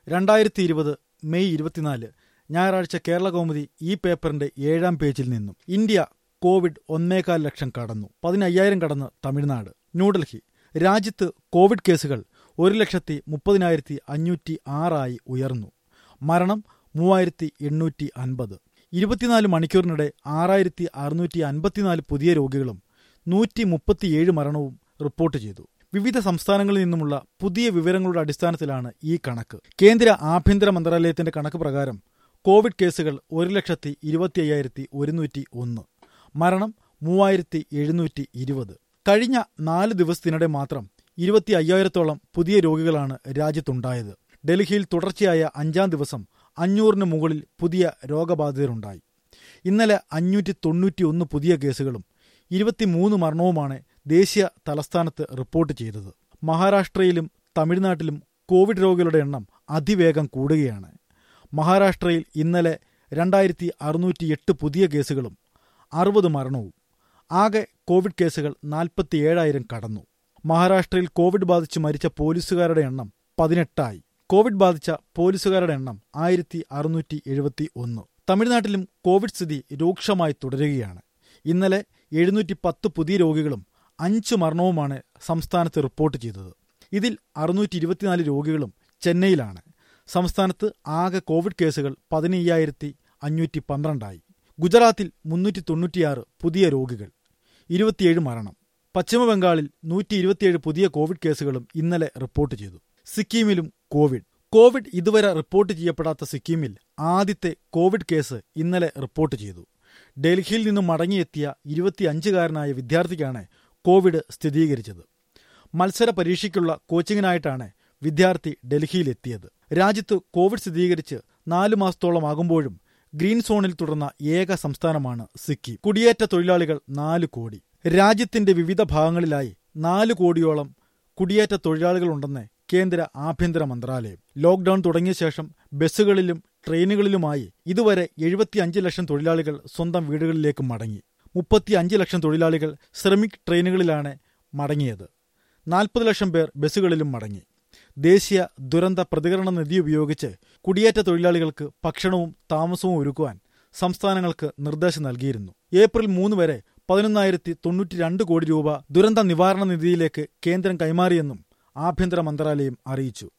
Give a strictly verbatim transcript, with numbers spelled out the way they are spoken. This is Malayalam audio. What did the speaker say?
രണ്ടായിരത്തി ഇരുപത് മെയ് ഇരുപത്തിനാല് ഞായറാഴ്ച കേരള കൗമുദി ഈ പേപ്പറിന്റെ ഏഴാം പേജിൽ നിന്നും ഇന്ത്യ കോവിഡ് ഒന്നേകാൽ ലക്ഷം കടന്നു. പതിനയ്യായിരം കടന്ന് തമിഴ്നാട്. ന്യൂഡൽഹി. രാജ്യത്ത് കോവിഡ് കേസുകൾ ഒരു ലക്ഷത്തി മുപ്പതിനായിരത്തി അഞ്ഞൂറ്റി ആറായി ഉയർന്നു. മരണം മൂവായിരത്തി എണ്ണൂറ്റി അൻപത്. ഇരുപത്തിനാല് മണിക്കൂറിനിടെ ആറായിരത്തി അറുന്നൂറ്റി അൻപത്തിനാല് പുതിയ രോഗികളും നൂറ്റി മുപ്പത്തിയേഴ് മരണവും റിപ്പോർട്ട് ചെയ്തു. വിവിധ സംസ്ഥാനങ്ങളിൽ നിന്നുമുള്ള പുതിയ വിവരങ്ങളുടെ അടിസ്ഥാനത്തിലാണ് ഈ കണക്ക്. കേന്ദ്ര ആഭ്യന്തര മന്ത്രാലയത്തിന്റെ കണക്ക് പ്രകാരം കോവിഡ് കേസുകൾ ഒരു ലക്ഷത്തി ഇരുപത്തി അയ്യായിരത്തി ഒരുന്നൂറ്റി ഒന്ന്, മരണം മൂവായിരത്തി എഴുന്നൂറ്റി ഇരുപത്. കഴിഞ്ഞ നാല് ദിവസത്തിനിടെ മാത്രം ഇരുപത്തി അയ്യായിരത്തോളം പുതിയ രോഗികളാണ് രാജ്യത്തുണ്ടായത്. ഡൽഹിയിൽ തുടർച്ചയായ അഞ്ചാം ദിവസം അഞ്ഞൂറിന് മുകളിൽ പുതിയ രോഗബാധിതരുണ്ടായി. ഇന്നലെ അഞ്ഞൂറ്റി തൊണ്ണൂറ്റി ഒന്ന് പുതിയ കേസുകളും ഇരുപത്തിമൂന്ന് മരണവുമാണ് ദേശീയ തലസ്ഥാനത്ത് റിപ്പോർട്ട് ചെയ്തത്. മഹാരാഷ്ട്രയിലും തമിഴ്നാട്ടിലും കോവിഡ് രോഗികളുടെ എണ്ണം അതിവേഗം കൂടുകയാണ്. മഹാരാഷ്ട്രയിൽ ഇന്നലെ രണ്ടായിരത്തി അറുന്നൂറ്റി എട്ട് പുതിയ കേസുകളും അറുപത് മരണവും. ആകെ കോവിഡ് കേസുകൾ നാൽപ്പത്തി ഏഴായിരം കടന്നു. മഹാരാഷ്ട്രയിൽ കോവിഡ് ബാധിച്ച് മരിച്ച പോലീസുകാരുടെ എണ്ണം പതിനെട്ടായി. കോവിഡ് ബാധിച്ച പോലീസുകാരുടെ എണ്ണം ആയിരത്തി അറുന്നൂറ്റി എഴുപത്തി ഒന്ന്. തമിഴ്നാട്ടിലും കോവിഡ് സ്ഥിതി രൂക്ഷമായി തുടരുകയാണ്. ഇന്നലെ എഴുന്നൂറ്റി പത്ത് പുതിയ രോഗികളും അഞ്ച് മരണവുമാണ് സംസ്ഥാനത്ത് റിപ്പോർട്ട് ചെയ്തത്. ഇതിൽ അറുന്നൂറ്റി ഇരുപത്തിനാല് രോഗികളും ചെന്നൈയിലാണ്. സംസ്ഥാനത്ത് ആകെ കോവിഡ് കേസുകൾ പതിനയ്യായിരത്തി അഞ്ഞൂറ്റി പന്ത്രണ്ടായി. ഗുജറാത്തിൽ മുന്നൂറ്റി തൊണ്ണൂറ്റിയാറ് പുതിയ രോഗികൾ, ഇരുപത്തിയേഴ് മരണം. പശ്ചിമബംഗാളിൽ നൂറ്റി ഇരുപത്തിയേഴ് പുതിയ കോവിഡ് കേസുകളും ഇന്നലെ റിപ്പോർട്ട് ചെയ്തു. സിക്കിമിലും കോവിഡ് കോവിഡ് ഇതുവരെ റിപ്പോർട്ട് ചെയ്യപ്പെടാത്ത സിക്കിമിൽ ആദ്യത്തെ കോവിഡ് കേസ് ഇന്നലെ റിപ്പോർട്ട് ചെയ്തു. ഡൽഹിയിൽ നിന്നും മടങ്ങിയെത്തിയ ഇരുപത്തിയഞ്ചുകാരനായ വിദ്യാർത്ഥിക്കാണ് കോവിഡ് സ്ഥിരീകരിച്ചത്. മത്സര പരീക്ഷയ്ക്കുള്ള കോച്ചിങ്ങിനായിട്ടാണ് വിദ്യാർത്ഥി ഡൽഹിയിലെത്തിയത്. രാജ്യത്ത് കോവിഡ് സ്ഥിരീകരിച്ച് നാലു മാസത്തോളമാകുമ്പോഴും ഗ്രീൻ സോണിൽ തുടർന്ന ഏക സംസ്ഥാനമാണ് സിക്കിം. കുടിയേറ്റ തൊഴിലാളികൾ നാല് കോടി. രാജ്യത്തിന്റെ വിവിധ ഭാഗങ്ങളിലായി നാല് കോടിയോളം കുടിയേറ്റ തൊഴിലാളികളുണ്ടെന്ന് കേന്ദ്ര ആഭ്യന്തര മന്ത്രാലയം. ലോക്ഡൌൺ തുടങ്ങിയ ശേഷം ബസ്സുകളിലും ട്രെയിനുകളിലുമായി ഇതുവരെ എഴുപത്തിയഞ്ച് ലക്ഷം തൊഴിലാളികൾ സ്വന്തം വീടുകളിലേക്ക് മടങ്ങി. മുപ്പത്തിയഞ്ച് ലക്ഷം തൊഴിലാളികൾ ശ്രമിക് ട്രെയിനുകളിലാണ് മടങ്ങിയത്. നാൽപ്പത് ലക്ഷം പേർ ബസ്സുകളിലും മടങ്ങി. ദേശീയ ദുരന്ത പ്രതികരണ നിധി ഉപയോഗിച്ച് കുടിയേറ്റ തൊഴിലാളികൾക്ക് ഭക്ഷണവും താമസവും ഒരുക്കുവാൻ സംസ്ഥാനങ്ങൾക്ക് നിർദ്ദേശം നൽകിയിരുന്നു. ഏപ്രിൽ മൂന്ന് വരെ പതിനൊന്നായിരത്തി തൊണ്ണൂറ്റി രണ്ട് കോടി രൂപ ദുരന്ത നിവാരണ നിധിയിലേക്ക് കേന്ദ്രം കൈമാറിയെന്നും ആഭ്യന്തര മന്ത്രാലയം അറിയിച്ചു.